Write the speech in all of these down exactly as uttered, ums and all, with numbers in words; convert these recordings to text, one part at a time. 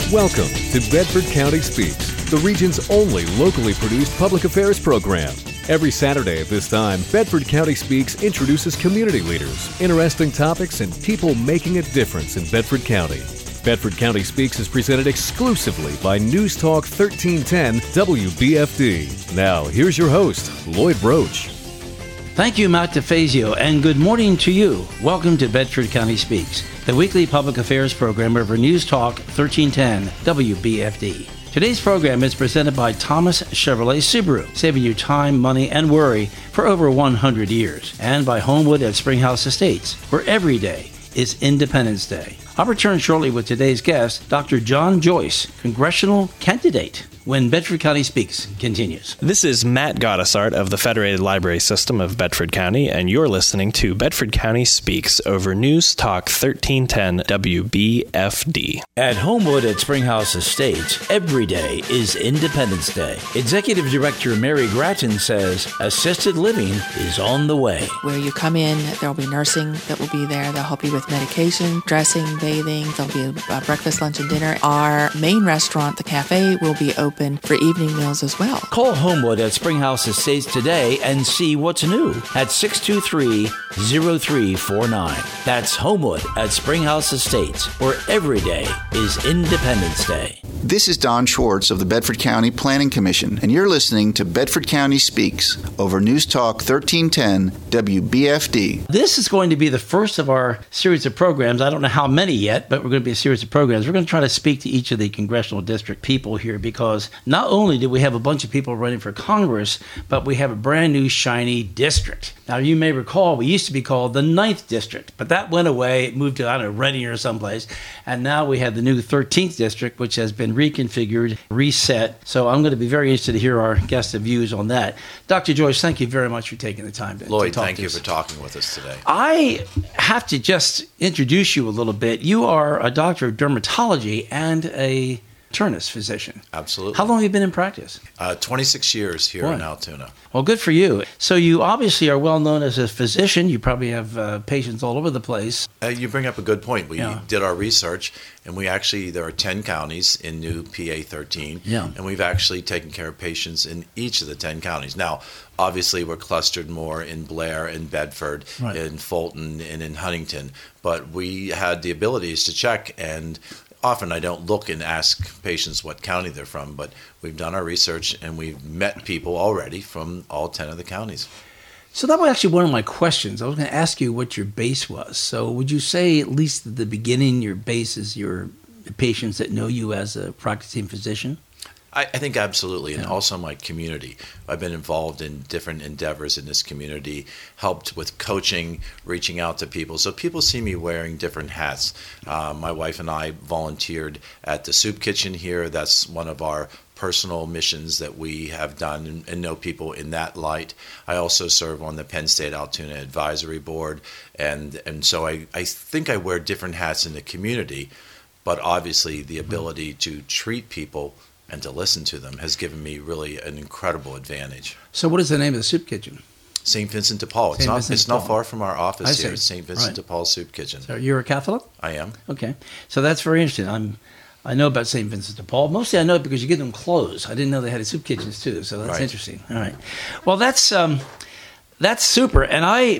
Welcome to Bedford County Speaks, the region's only locally produced public affairs program. Every Saturday at this time, Bedford County Speaks introduces community leaders, interesting topics, and people making a difference in Bedford County. Bedford County Speaks is presented exclusively by News Talk thirteen ten W B F D. Now, here's your host, Lloyd Broach. Thank you, Matt DeFazio, and good morning to you. Welcome to Bedford County Speaks, the weekly public affairs program over News Talk thirteen ten W B F D. Today's program is presented by Thomas Chevrolet Subaru, saving you time, money, and worry for over one hundred years, and by Homewood at Springhouse Estates, where every day is Independence Day. I'll return shortly with today's guest, Doctor John Joyce, congressional candidate, when Bedford County Speaks continues. This is Matt Goddessart of the Federated Library System of Bedford County, and you're listening to Bedford County Speaks over News Talk thirteen ten W B F D. At Homewood at Springhouse Estates, every day is Independence Day. Executive Director Mary Gratton says assisted living is on the way. Where you come in, there will be nursing that will be there. They'll help you with medication, dressing, bathing. There'll be a breakfast, lunch, and dinner. Our main restaurant, the cafe, will be open for evening meals as well. Call Homewood at Springhouse Estates today and see what's new at six two three, zero three four nine. That's Homewood at Springhouse Estates, where every day is Independence Day. This is Don Schwartz of the Bedford County Planning Commission, and you're listening to Bedford County Speaks over News Talk thirteen ten W B F D. This is going to be the first of our series of programs. I don't know how many yet, but we're going to be a series of programs. We're going to try to speak to each of the congressional district people here, because not only do we have a bunch of people running for Congress, but we have a brand new shiny district. Now, you may recall we used to be called the ninth District, but that went away. It moved to, I don't know, Reading or someplace. And now we have the new thirteenth District, which has been reconfigured, reset. So I'm going to be very interested to hear our guests' views on that. Doctor Joyce, thank you very much for taking the time to, Lloyd, to talk thank to you us. for talking with us today. I have to just introduce you a little bit. You are a doctor of dermatology and a internist physician. Absolutely. How long have you been in practice? Uh, twenty-six years here Boy. in Altoona. Well, good for you. So you obviously are well known as a physician. You probably have uh, patients all over the place. Uh, you bring up a good point. We Yeah. did our research, and we actually, there are ten counties in new P A thirteen, Yeah. and we've actually taken care of patients in each of the ten counties. Now, obviously, we're clustered more in Blair and Bedford, Right. in Fulton, and in Huntington, but we had the abilities to check, and often I don't look and ask patients what county they're from, but we've done our research and we've met people already from all ten of the counties. So that was actually one of my questions. I was going to ask you what your base was. So would you say, at least at the beginning, your base is your patients that know you as a practicing physician? I, I think absolutely, and Yeah. also my community. I've been involved in different endeavors in this community, helped with coaching, reaching out to people. So people see me wearing different hats. Uh, my wife and I volunteered at the soup kitchen here. That's one of our personal missions that we have done and, and know people in that light. I also serve on the Penn State Altoona Advisory Board, and, and so I, I think I wear different hats in the community, but obviously the ability to treat people and to listen to them has given me really an incredible advantage. So what is the name of the soup kitchen? Saint Vincent de Paul. It's Saint not Vincent it's de Paul. not far from our I office see. here. It's Saint Vincent Right. de Paul Soup Kitchen. So you're a Catholic? I am. Okay. So that's very interesting. I'm, I know about Saint Vincent de Paul. Mostly I know it because you get them clothes. I didn't know they had soup kitchens too. So that's Right. interesting. All right. Well, that's um, that's super. And I,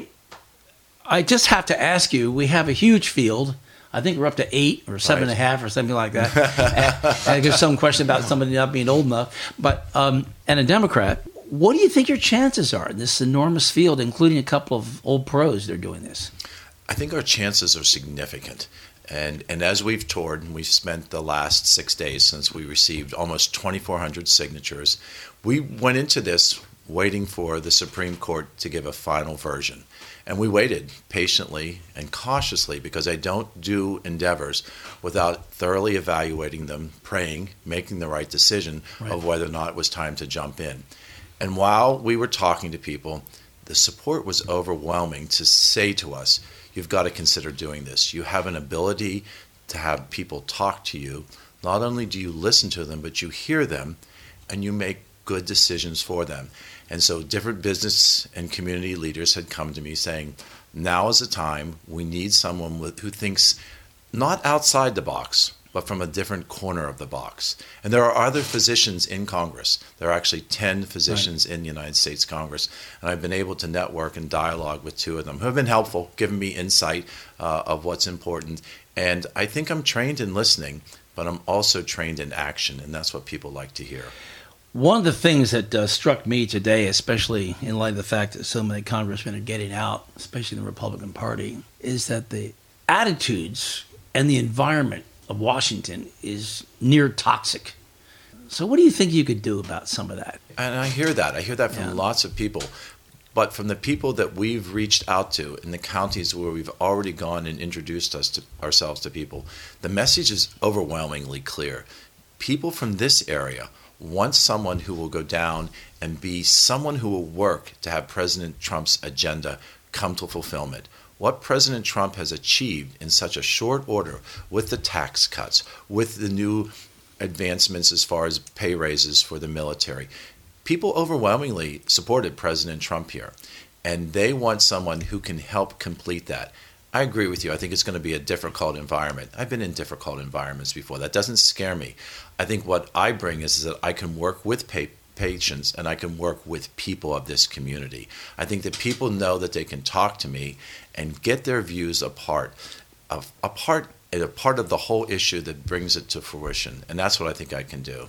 I just have to ask you, we have a huge field. I think we're up to eight or seven and a Right. half or something like that. and, and there's some question about somebody not being old enough. But um, and a Democrat, what do you think your chances are in this enormous field, including a couple of old pros that are doing this? I think our chances are significant. And and as we've toured, and we've spent the last six days since we received almost twenty-four hundred signatures, we went into this waiting for the Supreme Court to give a final version. And we waited patiently and cautiously, because I don't do endeavors without thoroughly evaluating them, praying, making the right decision Right. of whether or not it was time to jump in. And while we were talking to people, the support was overwhelming to say to us, you've got to consider doing this. You have an ability to have people talk to you. Not only do you listen to them, but you hear them and you make good decisions for them. And so different business and community leaders had come to me saying, now is the time. We need someone with, who thinks not outside the box, but from a different corner of the box. And there are other physicians in Congress. There are actually ten physicians right. in the United States Congress. And I've been able to network and dialogue with two of them who have been helpful, giving me insight uh, of what's important. And I think I'm trained in listening, but I'm also trained in action, and that's what people like to hear. One of the things that uh, struck me today, especially in light of the fact that so many congressmen are getting out, especially in the Republican Party, is that the attitudes and the environment of Washington is near toxic. So what do you think you could do about some of that? And I hear that. I hear that from yeah. lots of people. But from the people that we've reached out to in the counties where we've already gone and introduced us to ourselves to people, the message is overwhelmingly clear. People from this area want someone who will go down and be someone who will work to have President Trump's agenda come to fulfillment. What President Trump has achieved in such a short order with the tax cuts, with the new advancements as far as pay raises for the military, people overwhelmingly supported President Trump here, and they want someone who can help complete that. I agree with you. I think it's going to be a difficult environment. I've been in difficult environments before. That doesn't scare me. I think what I bring is, is that I can work with pa- patients and I can work with people of this community. I think that people know that they can talk to me and get their views apart, of, apart, a part of the whole issue that brings it to fruition. And that's what I think I can do.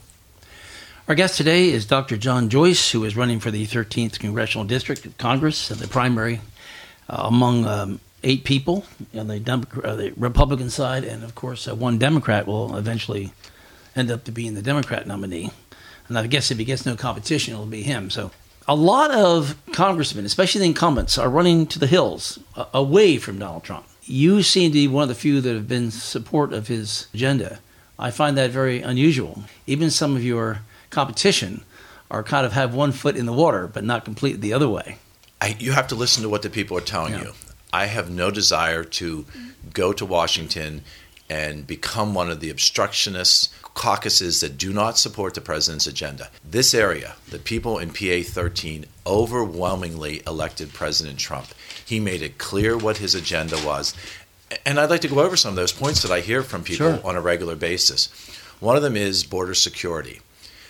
Our guest today is Doctor John Joyce, who is running for the thirteenth Congressional District of Congress, the primary uh, among um, eight people on the, Dem- uh, the Republican side, and of course uh, one Democrat will eventually end up to being the Democrat nominee. And I guess if he gets no competition, it'll be him. So a lot of congressmen, especially the incumbents, are running to the hills uh, away from Donald Trump. You seem to be one of the few that have been in support of his agenda. I find that very unusual. Even some of your competition are kind of have one foot in the water, but not completely the other way. I, you have to listen to what the people are telling yeah. you. I have no desire to go to Washington and become one of the obstructionist caucuses that do not support the president's agenda. This area, the people in P A thirteen, overwhelmingly elected President Trump. He made it clear what his agenda was. And I'd like to go over some of those points that I hear from people sure. on a regular basis. One of them is border security.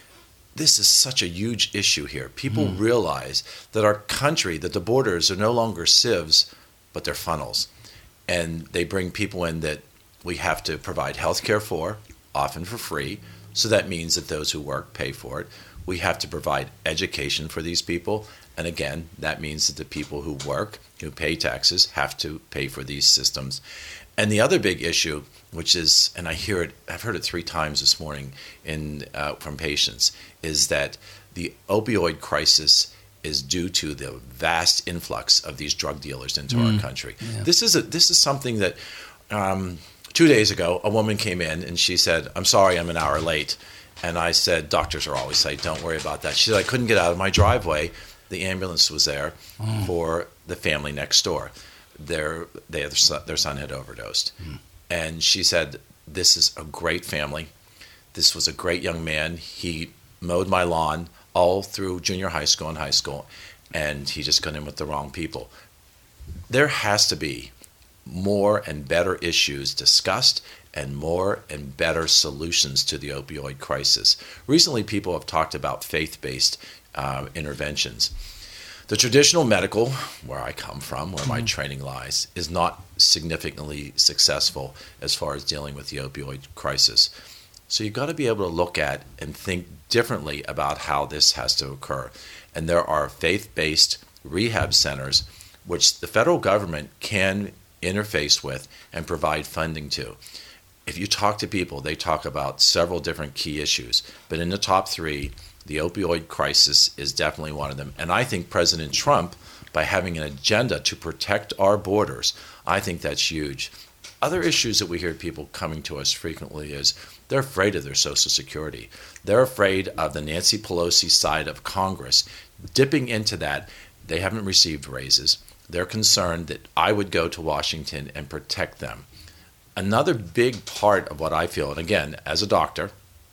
This is such a huge issue here. People mm. realize that our country, that the borders are no longer sieves, but they're funnels. And they bring people in that we have to provide health care for, often for free. So that means that those who work pay for it. We have to provide education for these people. And again, that means that the people who work, who pay taxes, have to pay for these systems. And the other big issue, which is, and I hear it, I've heard it three times this morning in uh, from patients, is that the opioid crisis is due to the vast influx of these drug dealers into mm. our country. Yeah. This is a, this is something that um, two days ago, a woman came in and she said, "I'm sorry, I'm an hour late." And I said, doctors are always late, don't worry about that. She said, "I couldn't get out of my driveway. The ambulance was there mm. for the family next door. Their, they, their, son, their son had overdosed." Mm. And she said, "This is a great family. This was a great young man. He mowed my lawn all through junior high school and high school, and he just got in with the wrong people." There has to be more and better issues discussed and more and better solutions to the opioid crisis. Recently, people have talked about faith-based uh, interventions. The traditional medical, where I come from, where my training lies, is not significantly successful as far as dealing with the opioid crisis. So you've got to be able to look at and think differently about how this has to occur. And there are faith-based rehab centers which the federal government can interface with and provide funding to. If you talk to people, they talk about several different key issues. But in the top three, the opioid crisis is definitely one of them. And I think President Trump, by having an agenda to protect our borders, I think that's huge. Other issues that we hear people coming to us frequently is they're afraid of their Social Security. They're afraid of the Nancy Pelosi side of Congress dipping into that. They haven't received raises. They're concerned that I would go to Washington and protect them. Another big part of what I feel, and again, as a doctor,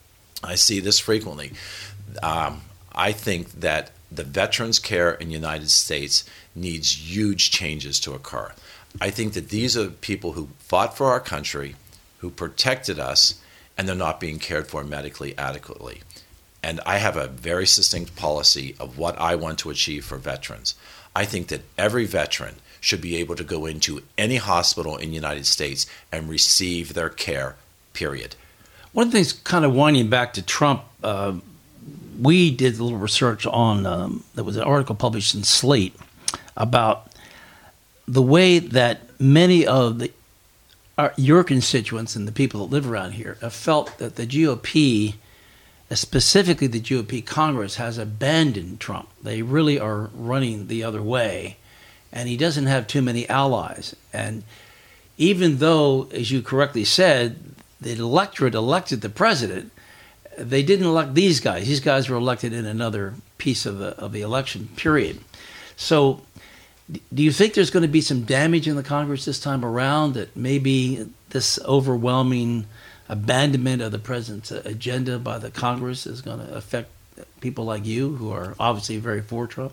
I see this frequently. Um, I think that the veterans' care in the United States needs huge changes to occur. I think that these are people who fought for our country, who protected us, and they're not being cared for medically adequately. And I have a very succinct policy of what I want to achieve for veterans. I think that every veteran should be able to go into any hospital in the United States and receive their care, period. One of the things, kind of winding back to Trump, uh, we did a little research on, um, there was an article published in Slate about the way that many of the our, your constituents and the people that live around here have felt that the G O P, specifically the G O P Congress, has abandoned Trump. They really are running the other way, and he doesn't have too many allies. And even though, as you correctly said, the electorate elected the president, they didn't elect these guys. These guys were elected in another piece of the, of the election period. So do you think there's going to be some damage in the Congress this time around, that maybe this overwhelming abandonment of the president's agenda by the Congress is going to affect people like you, who are obviously very for Trump?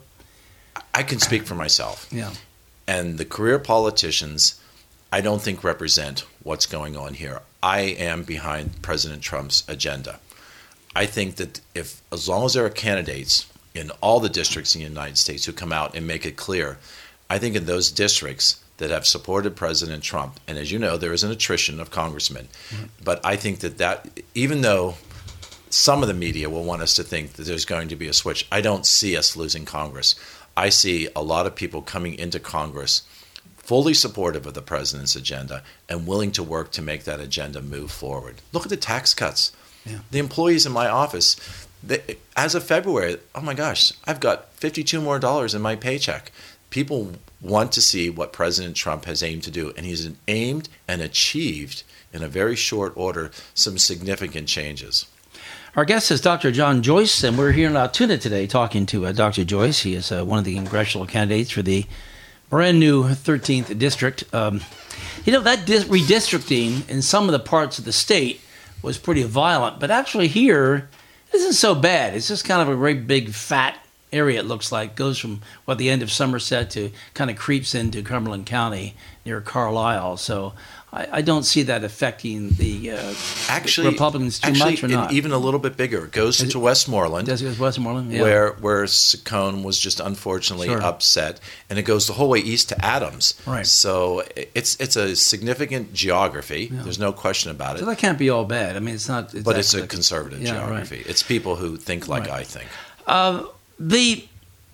I can speak for myself. Yeah. And the career politicians, I don't think represent what's going on here. I am behind President Trump's agenda. I think that if, as long as there are candidates in all the districts in the United States who come out and make it clear, I think in those districts that have supported President Trump, and as you know, there is an attrition of congressmen, mm-hmm. but I think that that, even though some of the media will want us to think that there's going to be a switch, I don't see us losing Congress. I see a lot of people coming into Congress fully supportive of the president's agenda and willing to work to make that agenda move forward. Look at the tax cuts. Yeah. The employees in my office, they, as of February, oh my gosh, I've got fifty-two more dollars in my paycheck. People want to see what President Trump has aimed to do, and he's aimed and achieved in a very short order some significant changes. Our guest is Doctor John Joyce, and we're here in Altoona today talking to uh, Doctor Joyce. He is uh, one of the congressional candidates for the brand new thirteenth District. Um, you know, that dis- redistricting in some of the parts of the state was pretty violent, but actually here, it isn't so bad. It's just kind of a very big, fat area, it looks like. Goes from, what, the end of Somerset to kind of creeps into Cumberland County near Carlisle. So I, I don't see that affecting the uh, actually, Republicans too actually, much or not. Even a little bit bigger. It goes Is to it, Westmoreland. Does it go to Westmoreland? Yeah. Where, where Saccone was just unfortunately sure. upset. And it goes the whole way east to Adams. Right. So it's it's a significant geography. Yeah. There's no question about it. So that can't be all bad. I mean, it's not... It's but it's a conservative yeah, geography. Right. It's people who think like right. I think. Uh, the...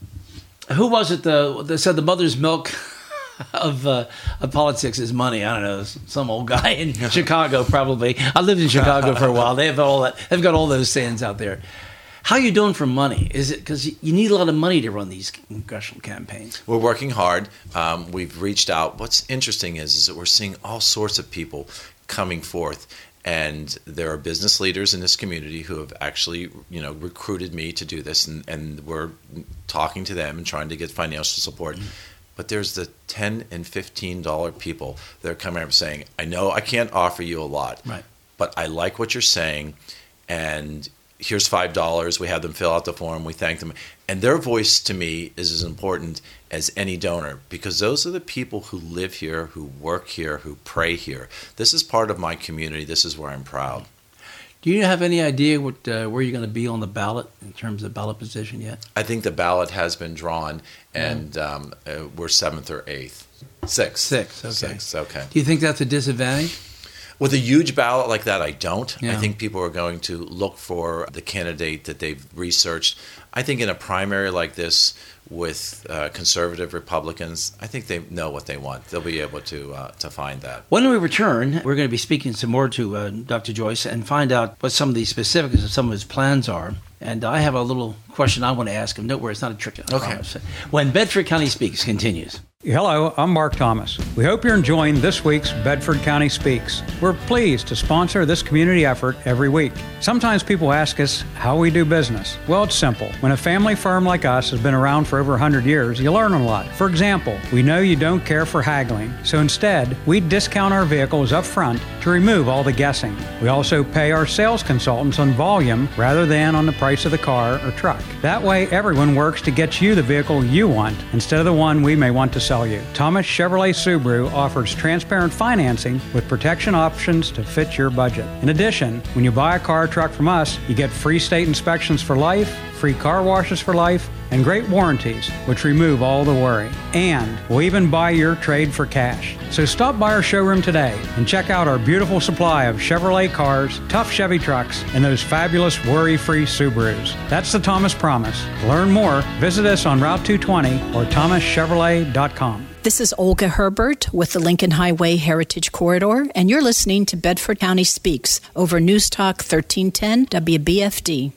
Who was it the, that said the mother's milk of, uh, of politics is money? I don't know, some old guy in Chicago probably. I lived in Chicago for a while. They have all that. They've got all those sayings out there. How are you doing for money? Is it because you need a lot of money to run these congressional campaigns? We're working hard. Um, we've reached out. What's interesting is, is that we're seeing all sorts of people coming forth. And there are business leaders in this community who have actually, you know, recruited me to do this, and, and we're talking to them and trying to get financial support. Mm-hmm. But there's the ten and fifteen dollar people that are coming up saying, I know I can't offer you a lot, right. but I like what you're saying, and here's five dollars. We have them fill out the form. We thank them. And their voice to me is as important as any donor, because those are the people who live here, who work here, who pray here. This is part of my community. This is where I'm proud. Do you have any idea what uh, where you're going to be on the ballot in terms of ballot position yet? I think the ballot has been drawn, and mm. um, uh, we're seventh or eighth. Sixth. Sixth, okay. Sixth, okay. Do you think that's a disadvantage? With a huge ballot like that, I don't. Yeah. I think people are going to look for the candidate that they've researched. I think in a primary like this with uh, conservative Republicans, I think they know what they want. They'll be able to uh, to find that. When we return, we're going to be speaking some more to uh, Doctor Joyce and find out what some of the specifics of some of his plans are. And I have a little question I want to ask him. Don't worry, it's not a trick. I okay. promise. When Bedford County Speaks continues. Hello, I'm Mark Thomas. We hope you're enjoying this week's Bedford County Speaks. We're pleased to sponsor this community effort every week. Sometimes people ask us how we do business. Well, it's simple. When a family firm like us has been around for over one hundred years, you learn a lot. For example, we know you don't care for haggling, so instead, we discount our vehicles up front to remove all the guessing. We also pay our sales consultants on volume rather than on the price of the car or truck. That way, everyone works to get you the vehicle you want instead of the one we may want to sell you. Thomas Chevrolet Subaru offers transparent financing with protection options to fit your budget. In addition, when you buy a car or truck from us, you get free state inspections for life, free car washes for life, and great warranties, which remove all the worry. And we'll even buy your trade for cash. So stop by our showroom today and check out our beautiful supply of Chevrolet cars, tough Chevy trucks, and those fabulous worry-free Subarus. That's the Thomas Promise. To learn more, visit us on Route two twenty or thomas chevrolet dot com. This is Olga Herbert with the Lincoln Highway Heritage Corridor, and you're listening to Bedford County Speaks over News Talk thirteen ten W B F D.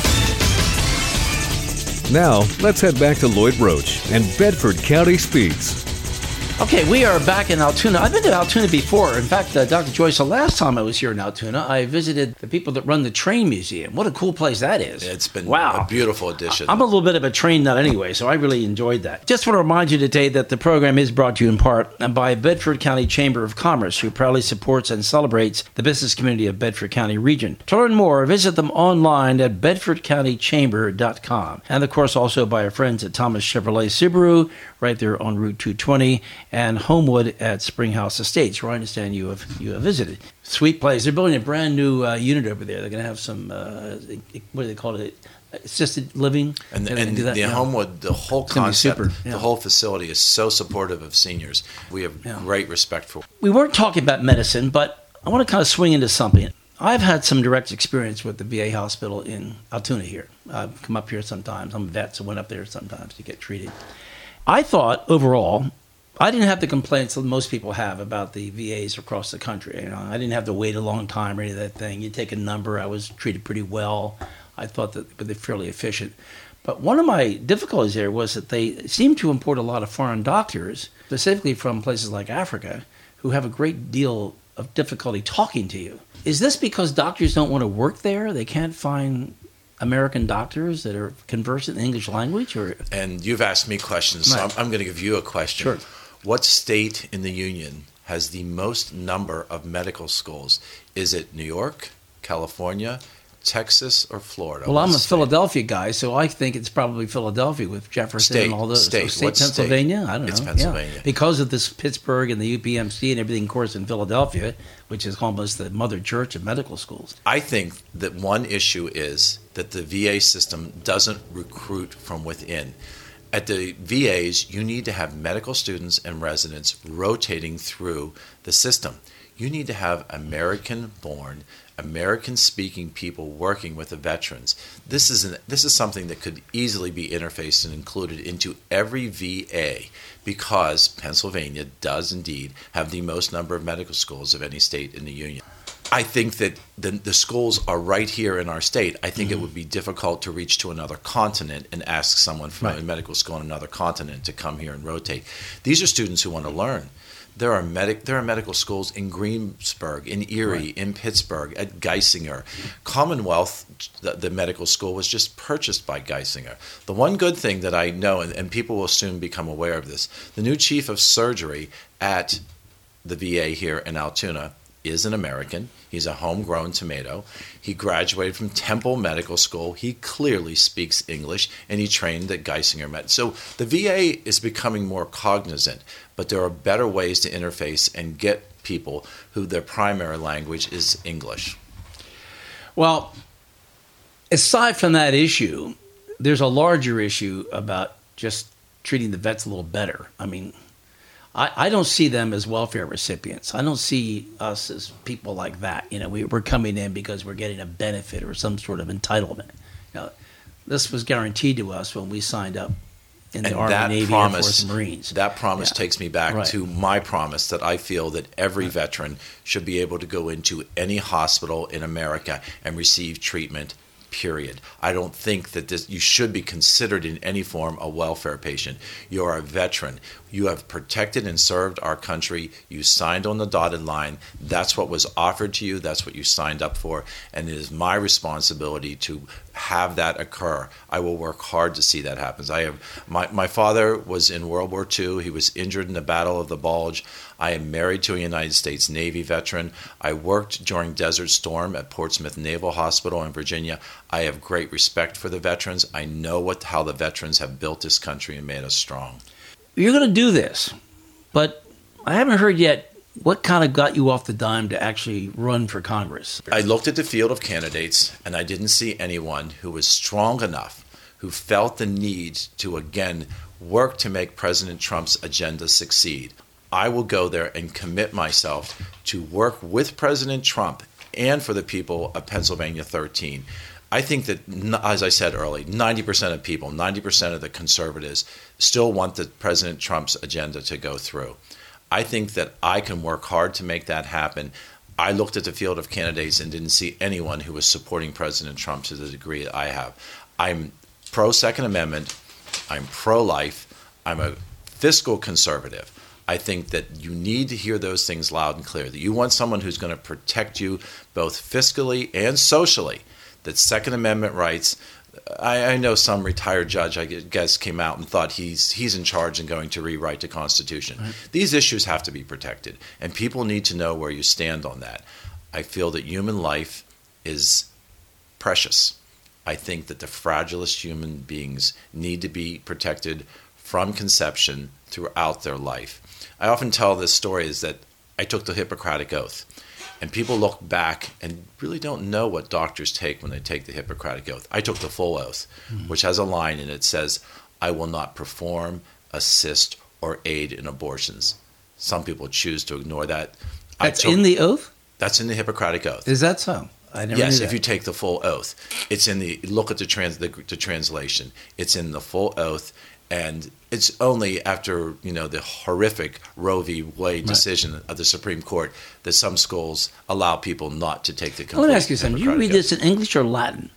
Now, let's head back to Lloyd Roach and Bedford County Speaks. Okay, we are back in Altoona. I've been to Altoona before. In fact, uh, Doctor Joyce, the last time I was here in Altoona, I visited the people that run the train museum. What a cool place that is. It's been wow. a beautiful addition. I'm a little bit of a train nut anyway, so I really enjoyed that. Just want to remind you today that the program is brought to you in part by Bedford County Chamber of Commerce, who proudly supports and celebrates the business community of Bedford County region. To learn more, visit them online at bedford county chamber dot com. And, of course, also by our friends at Thomas Chevrolet Subaru, right there on Route two twenty, and Homewood at Springhouse Estates, where I understand you have you have visited. Sweet place. They're building a brand new uh, unit over there. They're going to have some, uh, what do they call it, assisted living. And, and the yeah. Homewood, the whole It's gonna be concept, super. Yeah. the whole facility is so supportive of seniors. We have Yeah. great respect for. We weren't talking about medicine, but I want to kind of swing into something. I've had some direct experience with the V A hospital in Altoona here. I've come up here sometimes. I'm a vet, so went up there sometimes to get treated. I thought, overall, I didn't have the complaints that most people have about the V As across the country. You know, I didn't have to wait a long time or any of that thing. You take a number. I was treated pretty well. I thought that they're fairly efficient. But one of my difficulties there was that they seem to import a lot of foreign doctors, specifically from places like Africa, who have a great deal of difficulty talking to you. Is this because doctors don't want to work there? They can't find American doctors that are conversant in the English language? Or And you've asked me questions, so Right. I'm, I'm going to give you a question. Sure. What state in the union has the most number of medical schools? Is it New York, California, Texas, or Florida? Well, What I'm a state? Philadelphia guy, so I think it's probably Philadelphia with Jefferson State, and all those. state. So What state? Pennsylvania? I don't know. It's Yeah. Pennsylvania. Because of this Pittsburgh and the U P M C and everything, of course, in Philadelphia, which is almost the mother church of medical schools. I think that one issue is that the V A system doesn't recruit from within. At the V As, you need to have medical students and residents rotating through the system. You need to have American-born, American-speaking people working with the veterans. This is an, this is something that could easily be interfaced and included into every V A, because Pennsylvania does indeed have the most number of medical schools of any state in the union. I think that the, the schools are right here in our state. I think mm-hmm. it would be difficult to reach to another continent and ask someone from right. a medical school in another continent to come here and rotate. These are students who want to learn. There are medic there are medical schools in Greensburg, in Erie, right. in Pittsburgh, at Geisinger. Commonwealth, the, the medical school, was just purchased by Geisinger. The one good thing that I know, and, and people will soon become aware of this, the new chief of surgery at the V A here in Altoona is an American. He's a homegrown tomato. He graduated from Temple Medical School. He clearly speaks English, and he trained at Geisinger Med. So the V A is becoming more cognizant, but there are better ways to interface and get people who their primary language is English. Well, aside from that issue, there's a larger issue about just treating the vets a little better. I mean, I, I don't see them as welfare recipients. I don't see us as people like that. You know, we, we're coming in because we're getting a benefit or some sort of entitlement. You know, this was guaranteed to us when we signed up in the and Army, that Navy, promise, Air Force, and Marines. That promise yeah. takes me back right. to my promise that I feel that every right. veteran should be able to go into any hospital in America and receive treatment, period. I don't think that this, you should be considered in any form a welfare patient. You are a veteran. You have protected and served our country. You signed on the dotted line. That's what was offered to you. That's what you signed up for. And it is my responsibility to have that occur. I will work hard to see that happen. I have my, my father was in World War Two. He was injured in the Battle of the Bulge. I am married to a United States Navy veteran. I worked during Desert Storm at Portsmouth Naval Hospital in Virginia. I have great respect for the veterans. I know what how the veterans have built this country and made us strong. you're going to do this, but I haven't heard yet what kind of got you off the dime to actually run for Congress. I looked at the field of candidates, and I didn't see anyone who was strong enough, who felt the need to, again, work to make President Trump's agenda succeed. I will go there and commit myself to work with President Trump and for the people of Pennsylvania thirteen. I think that, as I said earlier, ninety percent of people, ninety percent of the conservatives still want the President Trump's agenda to go through. I think that I can work hard to make that happen. I looked at the field of candidates and didn't see anyone who was supporting President Trump to the degree that I have. I'm pro-Second Amendment. I'm pro-life. I'm a fiscal conservative. I think that you need to hear those things loud and clear, that you want someone who's going to protect you both fiscally and socially, that Second Amendment rights. I, I know some retired judge, I guess, came out and thought he's he's in charge and going to rewrite the Constitution. Right. These issues have to be protected, and people need to know where you stand on that. I feel that human life is precious. I think that the fragilest human beings need to be protected from conception throughout their life. I often tell this story is that I took the Hippocratic Oath. And people look back and really don't know what doctors take when they take the Hippocratic Oath. I took the full oath, mm-hmm. which has a line in it that says, I will not perform, assist, or aid in abortions. Some people choose to ignore that. That's took, in the oath? That's in the Hippocratic Oath. Is that so? I never yes, knew if that. you take the full oath. It's in the, look at the, trans, the, the translation. It's in the full oath. And it's only after, you know, the horrific Roe v. Wade decision right. of the Supreme Court that some schools allow people not to take the complete. Let me ask you something. Do you read this in English or Latin?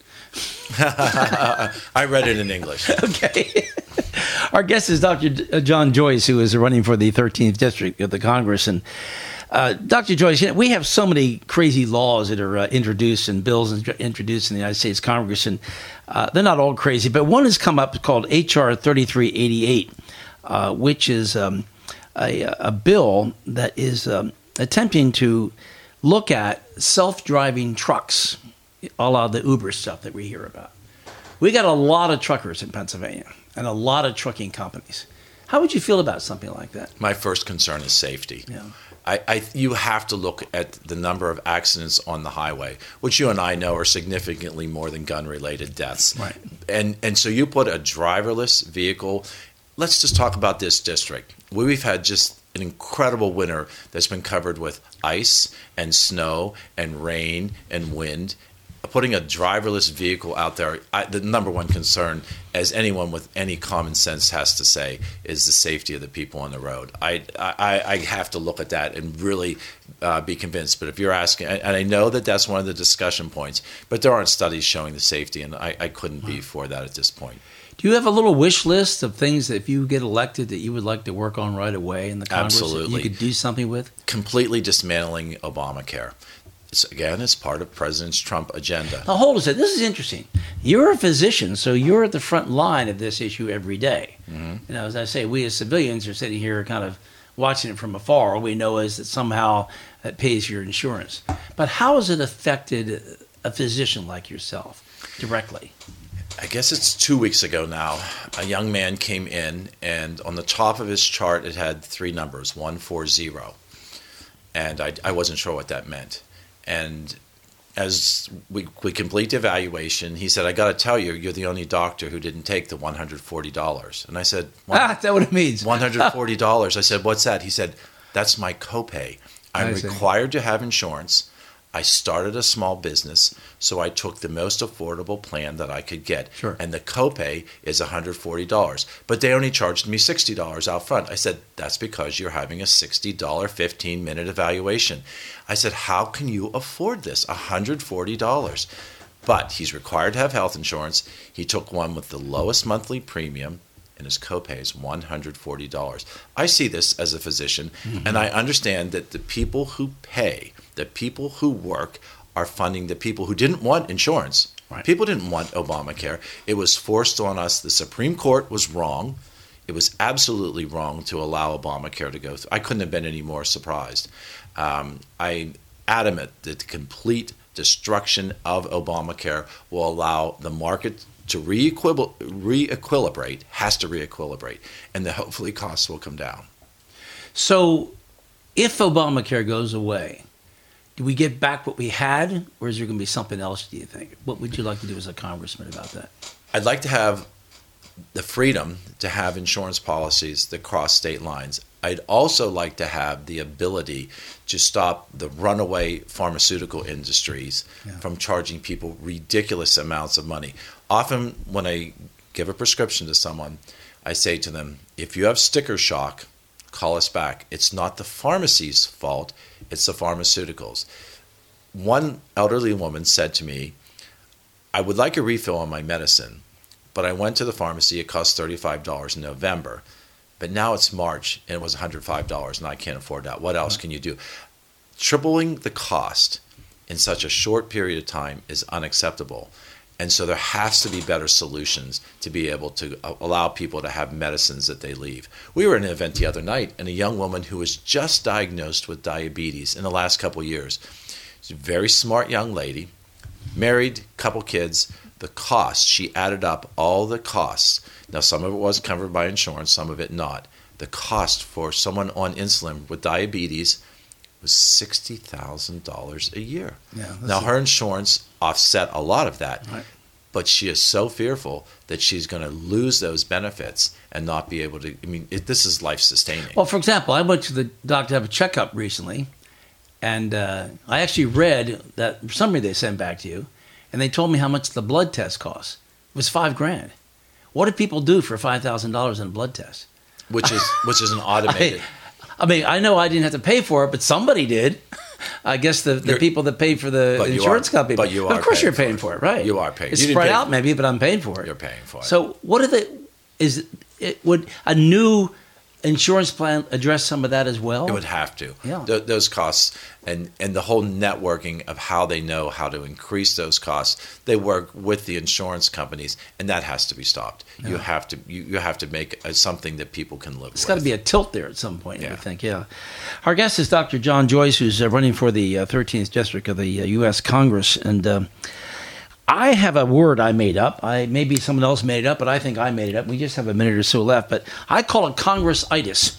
I read it in English. Okay. Our guest is Doctor John Joyce, who is running for the thirteenth District of the Congress. And uh, Doctor Joyce, you know, we have so many crazy laws that are uh, introduced and bills introduced in the United States Congress, and uh, they're not all crazy, but one has come up called H R thirty-three eighty-eight, uh, which is um, a, a bill that is um, attempting to look at self-driving trucks, a la the Uber stuff that we hear about. We got a lot of truckers in Pennsylvania and a lot of trucking companies. How would you feel about something like that? My first concern is safety. Yeah. I, I, you have to look at the number of accidents on the highway, which you and I know are significantly more than gun-related deaths. Right. And and so you put a driverless vehicle. Let's just talk about this district. We've had just an incredible winter that's been covered with ice and snow and rain and wind. Putting a driverless vehicle out there, I, the number one concern, as anyone with any common sense has to say, is the safety of the people on the road. I I, I have to look at that and really uh, be convinced. But if you're asking, and I know that that's one of the discussion points, but there aren't studies showing the safety, and I, I couldn't be for that at this point. Do you have a little wish list of things that if you get elected that you would like to work on right away in the Congress? Absolutely. That you could do something with? Completely dismantling Obamacare. It's, again, it's part of President Trump's agenda. Now, hold on a second. This is interesting. You're a physician, so you're at the front line of this issue every day. Mm-hmm. You know, as I say, we as civilians are sitting here kind of watching it from afar. All we know is that somehow that pays your insurance. But how has it affected a physician like yourself directly? I guess it's two weeks ago now. A young man came in, and on the top of his chart, it had three numbers, one four zero. And I, I wasn't sure what that meant. And as we, we complete the evaluation, he said, I got to tell you, you're the only doctor who didn't take the one hundred forty dollars. And I said, ah, is that what it means? one hundred forty dollars. I said, what's that? He said, that's my copay. I'm required to have insurance. I started a small business, so I took the most affordable plan that I could get. Sure. And the copay is one hundred forty dollars. But they only charged me sixty dollars out front. I said, that's because you're having a sixty dollars fifteen-minute evaluation. I said, how can you afford this, one hundred forty dollars? But he's required to have health insurance. He took one with the lowest monthly premium, and his copay is one hundred forty dollars. I see this as a physician, mm-hmm. and I understand that the people who pay, the people who work, are funding the people who didn't want insurance. Right. People didn't want Obamacare. It was forced on us. The Supreme Court was wrong. It was absolutely wrong to allow Obamacare to go through. I couldn't have been any more surprised. Um, I'm adamant that the complete destruction of Obamacare will allow the market to re-equil- re-equilibrate, has to re-equilibrate, and then hopefully costs will come down. So if Obamacare goes away, do we get back what we had, or is there going to be something else, do you think? What would you like to do as a congressman about that? I'd like to have the freedom to have insurance policies that cross state lines. I'd also like to have the ability to stop the runaway pharmaceutical industries yeah. from charging people ridiculous amounts of money. Often when I give a prescription to someone, I say to them, if you have sticker shock, call us back. It's not the pharmacy's fault, it's the pharmaceuticals. One elderly woman said to me, I would like a refill on my medicine, but I went to the pharmacy, it cost thirty-five dollars in November. But now it's March and it was one hundred five dollars and I can't afford that. What else can you do? Tripling the cost in such a short period of time is unacceptable. And so there has to be better solutions to be able to allow people to have medicines that they leave. We were at an event the other night and a young woman who was just diagnosed with diabetes in the last couple of years. She's a very smart young lady, married, couple kids. The cost, she added up all the costs. Now, some of it was covered by insurance, some of it not. The cost for someone on insulin with diabetes was sixty thousand dollars a year. Yeah, now, her insurance offset a lot of that, right. But she is so fearful that she's going to lose those benefits and not be able to, I mean, it, this is life-sustaining. Well, for example, I went to the doctor to have a checkup recently, and uh, I actually read that summary they sent back to you, and they told me how much the blood test costs. It was five grand. What do people do for five thousand dollars in a blood test? Which is which is an automated. I, I mean, I know I didn't have to pay for it, but somebody did. I guess the, the people that paid for the insurance are, company. But you are. Of course, you're for paying it. for it, right? You are paying. It's you spread pay out for, maybe, but I'm paying for it. You're paying for it. So, what are the? Is it would a new insurance plan address some of that as well? It would have to. Yeah. Th- those costs and, and the whole networking of how they know how to increase those costs. They work with the insurance companies, and that has to be stopped. Yeah. You have to you, you have to make a, something that people can live it's with. It's got to be a tilt there at some point, yeah. I would think, yeah. Our guest is Doctor John Joyce, who's uh, running for the uh, thirteenth District of the uh, U S Congress, and uh, I have a word I made up. I maybe someone else made it up, but I think I made it up. We just have a minute or so left, but I call it Congress-itis.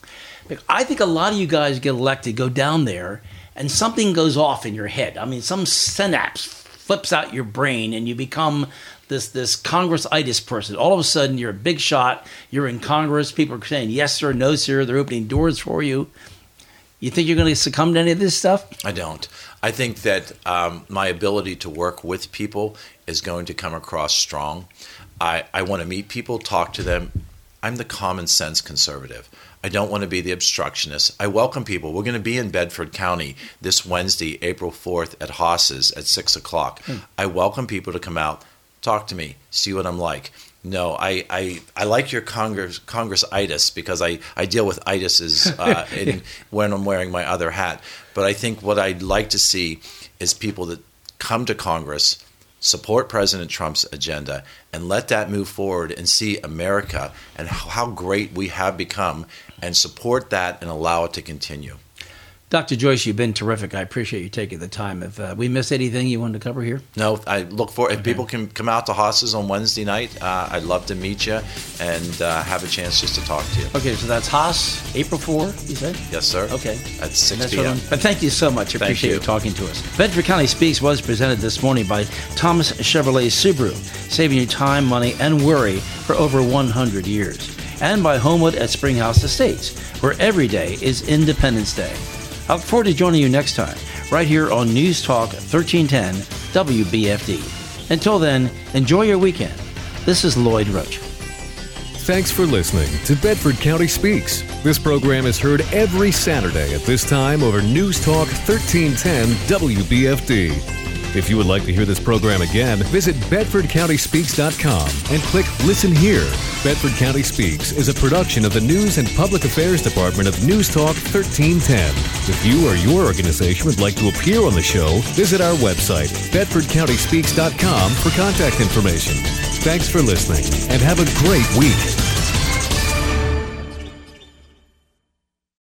I think a lot of you guys get elected, go down there, and something goes off in your head. I mean, some synapse flips out your brain, and you become this this Congress-itis person. All of a sudden, you're a big shot. You're in Congress. People are saying yes, sir, no, sir. They're opening doors for you. You think you're going to succumb to any of this stuff? I don't. I think that um, my ability to work with people is going to come across strong. I, I want to meet people, talk to them. I'm the common sense conservative. I don't want to be the obstructionist. I welcome people. We're going to be in Bedford County this Wednesday, April fourth at Haas's at six o'clock. Hmm. I welcome people to come out, talk to me, see what I'm like. No, I, I, I like your Congress Congress-itis because I, I deal with itises uh, in, when I'm wearing my other hat. But I think what I'd like to see is people that come to Congress, support President Trump's agenda, and let that move forward and see America and how great we have become and support that and allow it to continue. Doctor Joyce, you've been terrific. I appreciate you taking the time. If uh, we missed anything you wanted to cover here? No, I look for if okay. people can come out to Haas's on Wednesday night. Uh, I'd love to meet you and uh, have a chance just to talk to you. Okay, so that's Haas, April fourth, you said? Yes, sir. Okay. At six p.m. But thank you so much. I thank appreciate you. you talking to us. Bedford County Speaks was presented this morning by Thomas Chevrolet Subaru, saving you time, money, and worry for over one hundred years. And by Homewood at Springhouse Estates, where every day is Independence Day. I look forward to joining you next time, right here on News Talk thirteen ten W B F D. Until then, enjoy your weekend. This is Lloyd Roach. Thanks for listening to Bedford County Speaks. This program is heard every Saturday at this time over News Talk thirteen ten W B F D. If you would like to hear this program again, visit bedford county speaks dot com and click Listen Here. Bedford County Speaks is a production of the News and Public Affairs Department of News Talk thirteen ten. If you or your organization would like to appear on the show, visit our website, bedford county speaks dot com, for contact information. Thanks for listening and have a great week.